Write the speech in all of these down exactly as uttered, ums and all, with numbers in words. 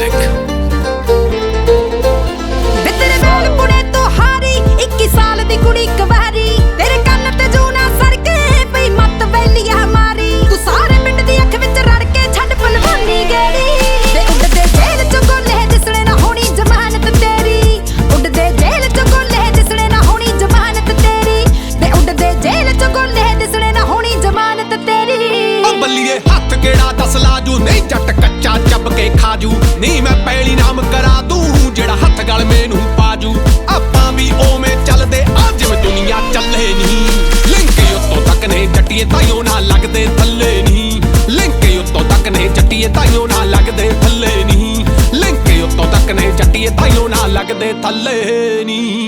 music. तेरे बोल पुणे तो हारी इक्की साल दी कुड़ी कवारी तेरे कन्न ते जूना सड़के पई मत वैलिया मारी तू सारे पिंड दी अख विच रड़ के छड्ड पलवानी गेड़ी ते उड़दे जेल च गोले दिसणे ना होनी जमानत तेरी उड़दे जेल च गोले दिसणे ना होनी जमानत तेरी ते उड़दे जेल च गोले दिसणे ना होनी जमानत तेरी ओ बल्लिए हथ केड़ा दस लाजू नहीं जट कच्चा ਚੱਬ के खाजू नहीं मैं पैली नाम करा दूं ਜਿਹੜਾ ਹੱਥ ਗਲ ਮੈਨੂੰ ਪਾਜੂ ਆਪਾਂ ਵੀ ਓਵੇਂ ਚੱਲਦੇ ਆ ਜਿਵੇਂ ਦੁਨੀਆ ਚੱਲੇ ਨਹੀਂ ਲਿੰਕੇ ਉੱਤੋਂ ਤੱਕ ਨੇ ਜੱਟੀਏ ਤਾਈਓ ਨਾ ਲੱਗਦੇ ਥੱਲੇ ਨਹੀਂ ਲਿੰਕੇ ਉੱਤੋਂ ਤੱਕ ਨੇ ਜੱਟੀਏ ਤਾਈਓ ਨਾ ਲੱਗਦੇ ਥੱਲੇ ਨਹੀਂ ਲਿੰਕੇ ਉੱਤੋਂ ਤੱਕ ਨੇ ਜੱਟੀਏ ਤਾਈਓ ਨਾ ਲੱਗਦੇ ਥੱਲੇ ਨਹੀਂ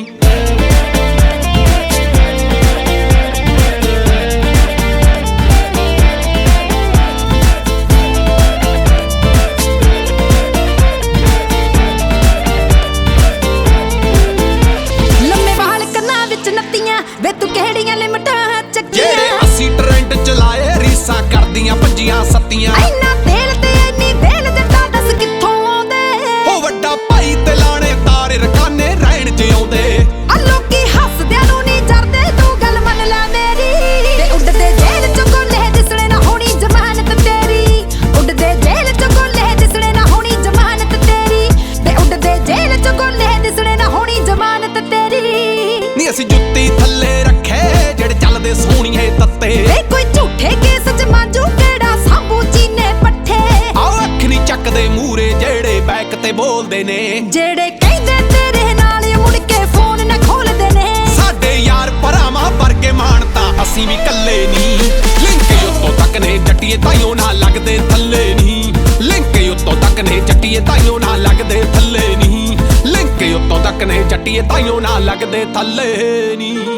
ਵੇ ਤੂੰ ਕਿਹੜੀਆਂ ਲਿਮਟਾਂ ਚੱਕੀਆਂ ਜਿਹੜੇ ਅਸੀਂ ਟ੍ਰੈਂਡ ਚਲਾਏ ਰੀਸਾਂ ਕਰਦੀਆਂ ਭੱਜੀਆਂ ਸੱਤੀਆਂ ਇੰਨਾ ਤੇਲ ਤੇ ਇੰਨੀ ਵੇਲ ਜੱਟਾ ਦੱਸ ਕਿੱਥੋਂ ਆਉਂਦੇ ਉਹ ਵੱਡਾ ਭਾਈ ਤੇ ਲਾਣੇ ਤਾਰੇ ਰਕਾਨੇ ਰਹਿਣ ਚ ਆਉਂਦੇ ਆ ਲੋਕੀ ਹੱਸਦਿਆਂ ਨੂੰ ਨਹੀਂ ਜਰਦੇ ਤੂੰ ਗੱਲ ਮੰਨ ਲੈ ਮੇਰੀ ਤੇ ਉੱਡਦੇ ਜੇਲ ਚ ਗੋਲੇ ਦਿਸਣੇ ਨਾ ਹੋਣੀ ਜ਼ਮਾਨਤ ਤੇਰੀ ਉੱਡਦੇ ਜੇਲ ਚ ਗੋਲੇ ਦਿਸਣੇ ਨਾ ਹੋਣੀ ਜ਼ਮਾਨਤ ਤੇਰੀ ਤੇ ਉੱਡਦੇ ਜੇਲ ਚ ਗੋਲੇ ਦਿਸਣੇ ਨਾ ਹੋਣੀ ਜ਼ਮਾਨਤ ਤੇਰੀ ਨੀ ਅਸੀਂ ਜੁੱਤੀ ਥੱਲੇ ਰੱਖੇ ਜਿਹੜੇ ਚੱਲਦੇ ਸੋਹਣੀਏ ਤੱਤੇ ਵੇ ਕੋਈ ਝੂਠੇ ਕੇਸ ਚ ਮਾਂਜੂ ਕਿਹੜਾ ਸਾਂਭੂ ਚੀਨੇ ਪੱਠੇ ਆਓ ਅੱਖ ਨੀ ਚੱਕਦੇ ਮੂਰੇ ਜਿਹੜੇ ਬੈਕ ਤੇ ਬੋਲਦੇ ਨੇ ਜਿਹੜੇ ਕਹਿੰਦੇ ਤੇਰੇ ਨਾਲ ਮੁੜ ਕੇ ਫੋਨ ਨਾ ਖੋਲਦੇ ਨੇ ਸਾਡੇ ਯਾਰ ਭਰਾਵਾਂ ਵਰਗੇ ਮਾਣਤਾ ਅਸੀਂ ਵੀ ਕੱਲੇ ਨਹੀਂ ਲਿੰਕੇ ਉੱਤੋਂ ਤੱਕ ਨੇ ਜੱਟੀਏ ਤਾਈਓ ਨਾ ਲੱਗਦੇ ਥੱਲੇ ਨਹੀਂ ਲਿੰਕੇ ਉੱਤੋਂ ਤੱਕ ਨੇ ਜੱਟੀਏ ਤਾਈਓ ਨਾ ਲੱਗਦੇ ਥੱਲੇ ਨਹੀਂ ਲਿੰਕੇ ਉੱਤੋਂ ਤੱਕ ਨੇ ਜੱਟੀਏ ਤਾਈਓ ਨਾ ਲੱਗਦੇ ਥੱਲੇ ਨਹੀਂ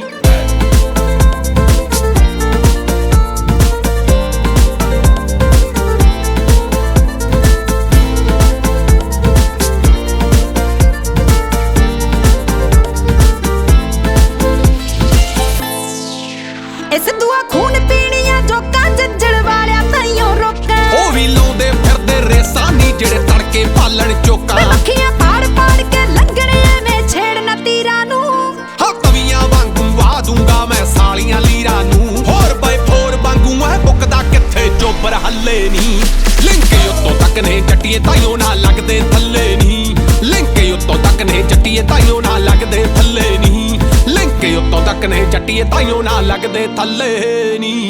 ਇਸ ਦੁਆ ਖੂਨ ਪੀਣੀਆਂ ਜੋਕਾਂ ਜੱਜਣ ਵਾਲਿਆਂ ਤਾਈਓ ਰੋਕਾਂ ਉਹ ਵੀ ਲਾਉਂਦੇ ਫਿਰਦੇ ਰੇਸਾਂ ਨੀ ਜਿਹੜੇ ਤੜਕੇ ਪਾਲਣ ਚੋਕਾਂ ਅੱਖੀਆਂ ਪਾੜ ਪਾੜ ਕੇ ਲੰਘਣੇ ਐਵੇਂ ਛੇੜਨਾ ਤੀਰਾਂ ਨੂੰ ਹਾਂ ਤਵੀਆਂ ਵਾਂਗੂ ਵਾ ਦੂੰਗਾ ਮੈਂ ਸਾਲੀਆਂ ਲੀਰਾਂ ਨੂੰ ਹੋਰ ਬਈ ਫੋਰ ਵਾਂਗੂ ਐ ਬੁੱਕਦਾ ਕਿੱਥੇ ਚੋਬਰ ਹੱਲੇ ਨਹੀਂ ਲਿੰਕੇ ਉੱਤੋਂ ਤੱਕ ਨੇ ਜੱਟੀਏ ਤਾਈਓ ਨਾ ਲੱਗਦੇ ਥੱਲੇ ਨਹੀਂ ਲਿੰਕੇ ਉੱਤੋਂ ਤੱਕ ਨੇ ਜੱਟੀਏ ਤਾਈਓ ਨਾ ਲੱਗਦੇ ਥੱਲੇ ਨਹੀਂ ਲਿੰਕੇ ਉੱਤੋਂ ਤੱਕ ਨੇ ਜੱਟੀਏ ਤਾਈਓ ਨਾ ਲੱਗਦੇ ਥੱਲੇ ਨਹੀਂ